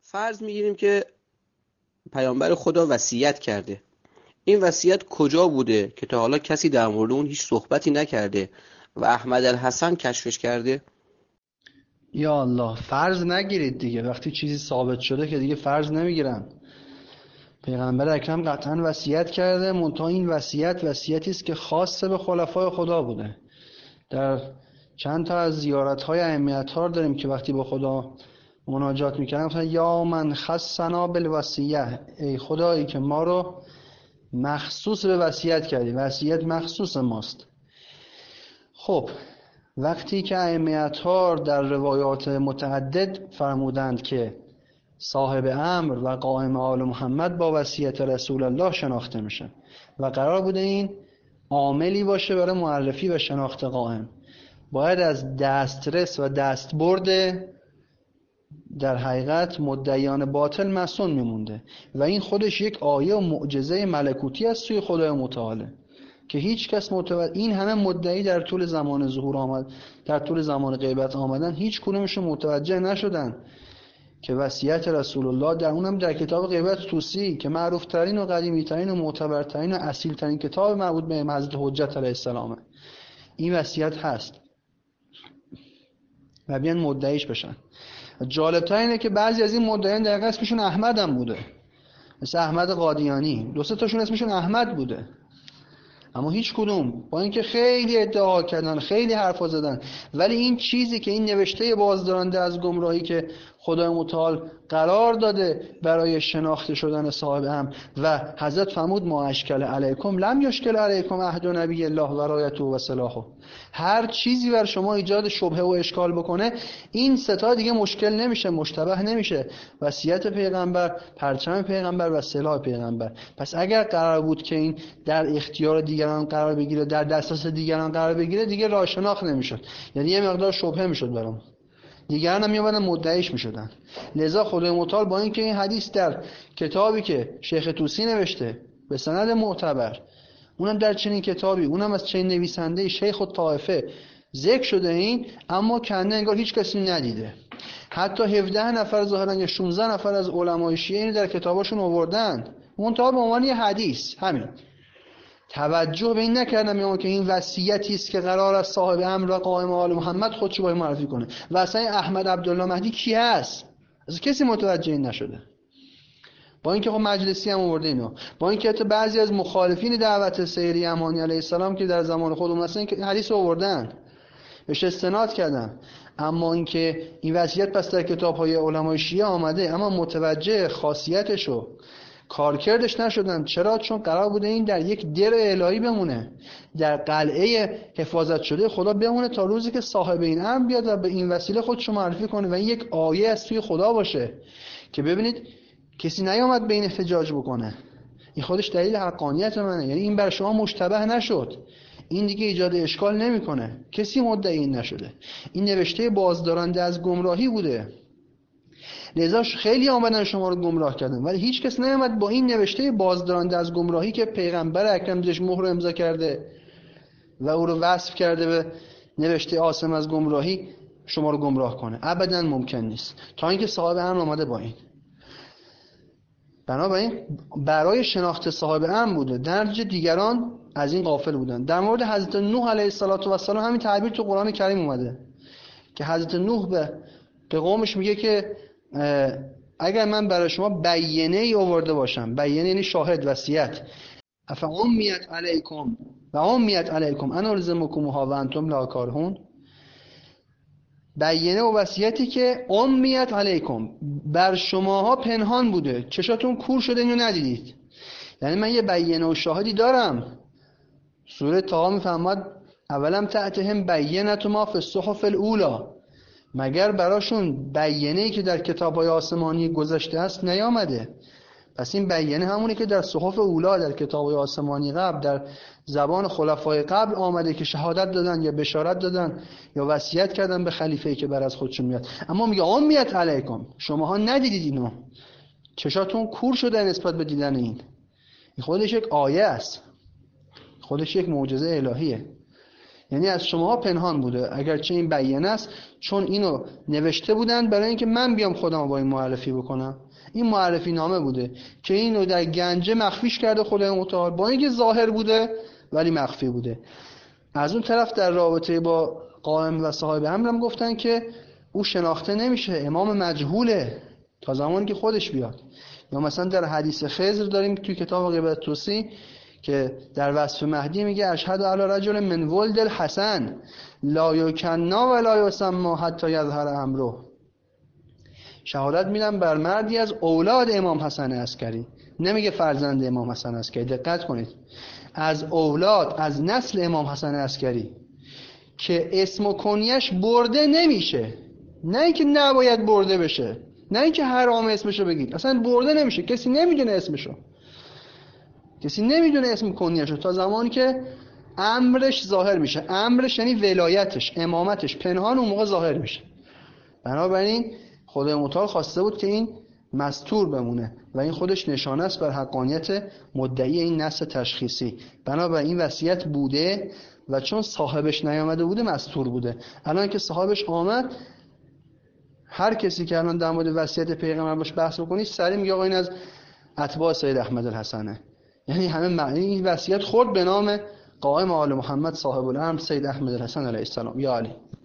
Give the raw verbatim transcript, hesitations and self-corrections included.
فرض میگیریم که پیامبر خدا وصیت کرده. این وصیت کجا بوده که تا حالا کسی در مورد اون هیچ صحبتی نکرده و احمد الحسن کشفش کرده؟ یا الله، فرض نگیرید دیگه. وقتی چیزی ثابت شده که دیگه فرض نمیگیرن. پیغمبر اکرم قطعا وصیت کرده، منتها این وصیت وصیتی است که خاص به خلفای خدا بوده. در چند تا از زیارت‌های ائمه اطهار داریم که وقتی با خدا مناجات می‌کردن گفتن یا من خصنا بالوصیه، ای خدایی که ما رو مخصوص به وصیت کردی، وصیت مخصوص ماست. خب وقتی که ائمه اطهار در روایات متعدد فرمودند که صاحب امر و قائم آل محمد با وصیت رسول الله شناخته میشه و قرار بوده این عاملی باشه برای معرفی و شناخت قائم، باید از دسترس و دستبرد در حقیقت مدعیان باطل مسون میمونده و این خودش یک آیه و معجزه ملکوتی است سوی خدای متعال که هیچ کس متوجه، این همه مدعی در طول زمان ظهور آمد، در طول زمان غیبت آمدن، هیچ کدومشون متوجه نشدن که وصیت رسول الله در اونم در کتاب غیبت توسی که معروف ترین و قدیمی ترین و معتبرترین و اصیل ترین کتاب مربوط به حضرت حجت علیه السلام این وصیت هست و بیان مدعیش بشن. جالب تر اینه که بعضی از این مدعیان در اسمشون احمد هم بوده، مثل احمد قادیانی، دو سه تاشون اسمشون احمد بوده، اما هیچ کدوم با اینکه خیلی ادعا کردن، خیلی حرفا زدن، ولی این چیزی که این نوشته بازدارنده از گمراهی که خدای متعال قرار داده برای شناخته شدن صاحب امر و حضرت فرمود ما اشکل علیکم لم یشکل علیکم عهد نبی الله و رایته و سلاحه، هر چیزی بر شما ایجاد شبهه و اشکال بکنه این ستا دیگه مشکل نمیشه، مشتبه نمیشه. وصیت پیغمبر، پرچم پیغمبر و سلاح پیغمبر. پس اگر قرار بود که این در اختیار دیگران قرار بگیره، در دسترس دیگران قرار بگیره، دیگه راه شناخت نمیشد، یعنی یه مقدار شبهه میشد برام، دیگران هم میومدن مدعیش میشدن. لذا خدای متعال با اینکه این حدیث در کتابی که شیخ طوسی نوشته به سند معتبر، اونم در چنین کتابی، اونم از چنین نویسنده شیخ الطائفه ذکر شده این، اما کنده انگار هیچ کسی ندیده. حتی هفده نفر ظاهرا یا شانزده نفر از علمای شیعه اینو در کتاباشون آوردن، منتها به عنوان یه حدیث همین. توجه به این نکردم میگم که این وصیتی است که قرار است صاحب امر و قائم آل محمد خودشو باید معرفی کنه و اصلا احمد عبدالله مهدی کی هست؟ از کسی متوجه این نشده. با اینکه خب مجلسی هم آورده اینو، با اینکه حتی بعضی از مخالفین دعوت سیری امانی علیه السلام که در زمان خودمون هستن این حدیث رو آوردن، بهش استناد کردن، اما اینکه این وصیت پس در کتاب‌های علمای شیعه آمده اما متوجه خاصیتشو کارکردش نشدن. چرا؟ چون قرار بوده این در یک در الهی بمونه، در قلعه حفاظت شده خدا بمونه تا روزی که صاحب این امر بیاد و به این وسیله خودشو معرفی کنه و این یک آیه از توی خدا باشه که ببینید کسی نیامد به این احتجاج بکنه، این خودش دلیل حقانیت منه، یعنی این بر شما مشتبه نشد، این دیگه ایجاد اشکال نمیکنه، کسی مدعی این نشده، این نوشته بازدارنده از گمراهی بوده. لذا خیلی آمدن شما رو گمراه کردن ولی هیچ کس نیامد با این نوشته بازدارنده از گمراهی که پیغمبر اکرم درش مهر امضا کرده و او رو وصف کرده به نوشته عاصم از گمراهی شما رو گمراه کنه، ابدا ممکن نیست، تا اینکه صاحب امر آمده با این. بنابراین برای شناخت صاحب امر بوده، درج دیگران از این غافل بودن. در مورد حضرت نوح علیه السلام همین تعبیر تو قرآن کریم اومده که حضرت نوح به به قومش میگه که اگر من برای شما بیانیه ای آورده باشم، بیانیه یعنی شاهد، وصیت، افامیت علیکم و امیت علیکم انا الزمکموها و انتم لا کارهون، بیانیه و وصیتی که امیت علیکم بر شماها پنهان بوده، چشاتون کور شده اینو ندیدید، یعنی من یه بیانیه و شاهدی دارم. سوره طه میفرماد اولم تأتهم بینة ما فی الصحف الاولی، مگر براشون بیانیه‌ای که در کتاب‌های آسمانی گذشته است نیامده؟ پس این بیانیه همونی که در صحف اولا، در کتاب‌های آسمانی قبل، در زبان خلفای قبل آمده که شهادت دادن یا بشارت دادن یا وصیت کردن به خلیفه‌ای که بر از خودشون میاد. اما میگه امیت علیکم، شماها ندیدید اینو، چشاتون کور شده نسبت به دیدن این. این خودش یک آیه است، خودش یک معجزه الهیه. یعنی از شماها پنهان بوده، اگرچه این بیان است، چون اینو نوشته بودن برای اینکه من بیام خودم با این معرفی بکنم. این معرفی نامه بوده که اینو در گنجه مخفیش کرده خدای متعال، با اینکه ظاهر بوده ولی مخفی بوده. از اون طرف در رابطه با قائم و صاحب امر هم گفتن که او شناخته نمیشه، امام مجهوله تا زمانی که خودش بیاد. یا مثلا در حدیث خضر داریم توی کتاب غیبت توسی که در وصف مهدی میگه اشهد علی رجل من ولد الحسن لا یکنا و لا یسمى حتی یظهر امره. شهادت میدم بر مردی از اولاد امام حسن عسکری، نمیگه فرزند امام حسن عسکری، دقت کنید، از اولاد، از نسل امام حسن عسکری که اسم و کنیش برده نمیشه. نه اینکه نباید برده بشه، نه اینکه حرام اسمشو بگید، اصلا برده نمیشه، کسی نمیدونه اسمشو، کسی نمیدونه اسم کنیشو تا زمانی که امرش ظاهر میشه. امرش یعنی ولایتش، امامتش پنهان اون موقع ظاهر میشه. بنابراین خدای متعال خواسته بود که این مستور بمونه و این خودش نشانه است بر حقانیت مدعی این نص تشخیصی. بنابراین این وصیت بوده و چون صاحبش نیامده بوده مستور بوده. الان که صاحبش آمد، هر کسی که الان در مورد وصیت پیغمبر باش بحث بکنی سریع میگه آقا این از اتباع سید احمد الحسنه. یعنی همه معنی این وصیت خورد به نام قائم آل محمد صاحب الامر سید احمد الحسن علیه السلام. یا علی.